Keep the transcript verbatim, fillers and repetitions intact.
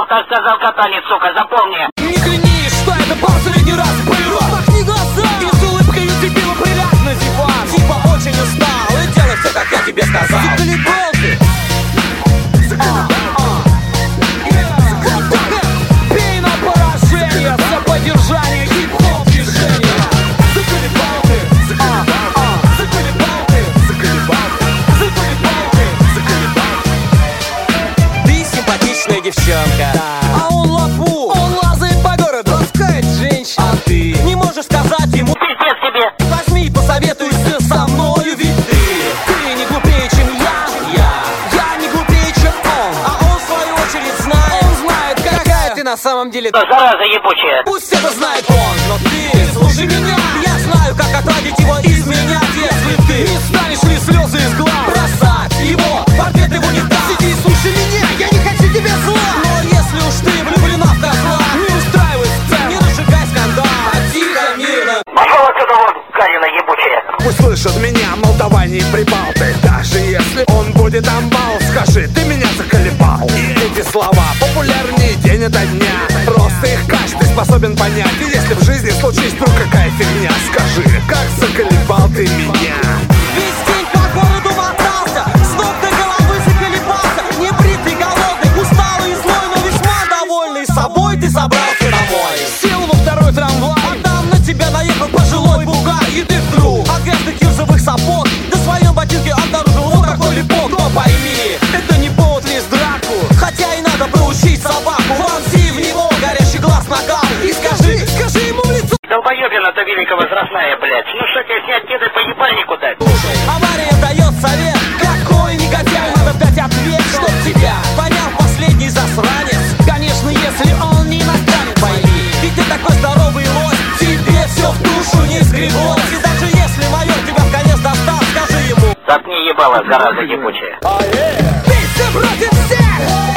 сказал, так сказал катанец, сука, запомни. Не клянись, что это был средний раз и полирок. Махни глаза и с улыбкой удивила приляг на диван. Типа очень устал и делай все, как я тебе сказал. Заколебал ты. Пей на поражение за поддержание хип-хоп движения. Заколебал ты. Заколебал ты. Заколебал ты. Заколебал ты. Заколебал ты. Ты симпатичная девчонка, а он лапу. Он лазает по городу, ласкает женщин. А ты не можешь сказать ему Пиздец тебе. возьми, посоветуйся со мною, ведь ты Ты не глупее, чем я. Я Я не глупее, чем он. А он, в свою очередь, знает. Он знает, какая ты на самом деле. Да, зараза ебучая. Пусть это знает он, но ты слушай меня. Я знаю, как отводить его, изменять, если ты не станешь ли слезы из глаз бросать его, портрет его не даст. Сиди и слушай меня, я не хочу тебе зла. Но если уж ты влюблена в козла, не устраивай сцен, не разжигай скандал, а тихо, мирно. Пошел отсюда вон, Карина ебучая. Пусть слышат меня молдаване и прибалты. Даже если он будет амбал, скажи, ты меня заколебал. И эти слова популярнее день ото дня. Просто их каждый способен понять. И если в жизни случись вдруг какая фигня, скажи, как заколебал ты меня. Весь день по городу мотался, с ног до головы заколебался. Не бритый, голодный, усталый и злой, но весьма довольный собой ты собрался домой. Сел во второй трамвай, а там на тебя наехал пожилой бугай. И ты вдруг от грязных кирзовых сапог на своем ботинке обнаружил вот такой липок. Но пойми, это не повод лезть в драку, хотя и надо проучить собаку. Вонзи в него горящий глаз нагал и скажи, скажи ему в лицо. Долбоебина-то великовозрастная, блядь. Ну что тебе снять деда по ебальнику дать? Авария дает совет, какой негодяй, надо дать ответ, чтоб тебя понял последний засранец. Конечно, если он не настанет, пойми, ведь ты такой здоровый лось, тебе все в душу не сгребалось. И даже если майор тебя в конец достал, скажи ему: Заткни ебало, зараза ебучая. ты все против всех.